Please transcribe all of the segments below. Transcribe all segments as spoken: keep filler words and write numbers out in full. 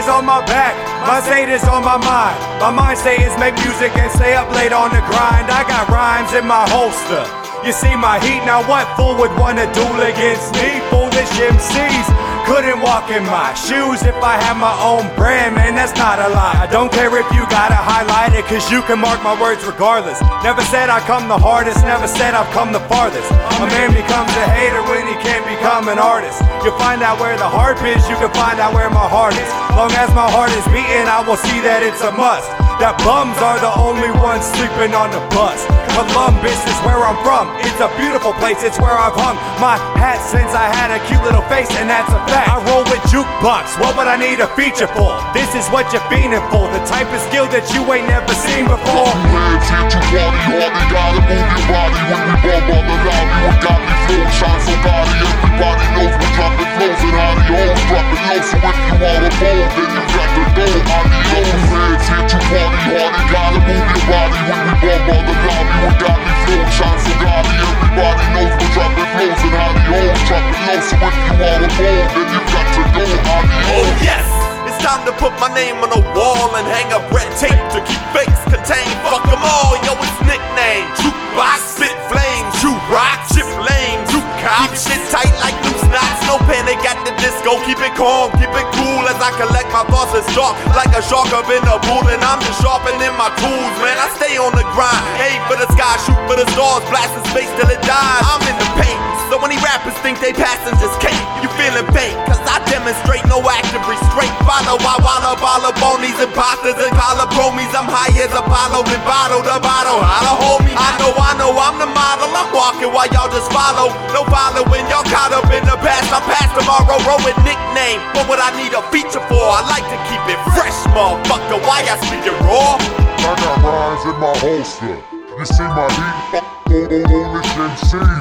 on my back, my state is on my mind. My mind state is make music and stay up late on the grind. I got rhymes in my holster. You see my heat, now what fool would wanna duel against me? Foolish M Cs couldn't walk in my shoes if I had my own brand, man, that's not a lie. I don't care if you gotta highlight it, cause you can mark my words regardless. Never said I come the hardest, never said I've come the farthest. A man becomes a hater when he can't become an artist. You find out where the harp is, you can find out where my heart is. Long as my heart is beating, I will see that it's a must. That bums are the only ones sleeping on the bus. Columbus is where I'm from, it's a beautiful place, it's where I've hung my hat since I had a cute little face, and that's a fact. I roll with jukebox, what would I need a feature for? This is what you're fiending for, the type of skill that you ain't never seen before. Two hands here to party hard, they gotta move your body. When we bump on the lobby, we got me flow, shine so body. Everybody knows we're dropping flows and audios, dropping low. So if you want a bowl, then you got to go. Audios, two hands here to party hard, they gotta move your body. When we bump on the lobby, we got me flow, shine so body. Everybody knows we're dropping flows and audios, dropping low. So if you want a bowl, then you got to go. Audios. Oh yes, it's time to put my name on a wall and hang up red tape to keep fakes contained. Fuck them all, yo, it's nickname Jukebox, spit flames, you rock, chip lanes, you cop. Keep shit tight like loose knots, no panic at the disco. Keep it calm, keep it cool as I collect my thoughts and stalk like a shark up in a pool. And I'm just sharpening my tools, man. I stay on the grind, aim for the sky, shoot for the stars, blasting space till it dies. I'm in the paint, so many rappers think they passengers can't. You feeling pain, cause I demonstrate no active restraint. Follow, I wallow, follow bonies, imposters and collar promies. I'm high as Apollo, then bottle to bottle. Holla, homie. I know, I know, I'm the model. I'm walking while y'all just follow. No following, y'all caught up in the past. I'm past tomorrow, roll with nickname. But what I need a feature for, I like to keep it fresh, motherfucker. Why I speak it raw? I got rhymes in my holster. You see my heat, foolish M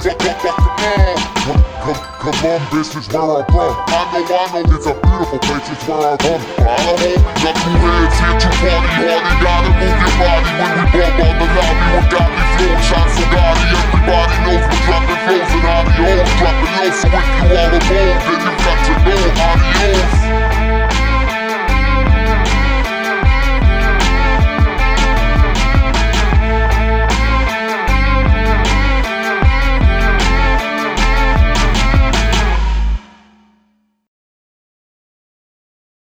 Cs. Columbus is where I'm from. I know, I know, it's a beautiful place, it's where I'm from. Follow me, got two hands here to party hard. You gotta move your body when we bump on the lobby. We got me flow, shine so body. Everybody knows we're dropping flows and audios, dropping low. So if you want a bowl, then you got to know.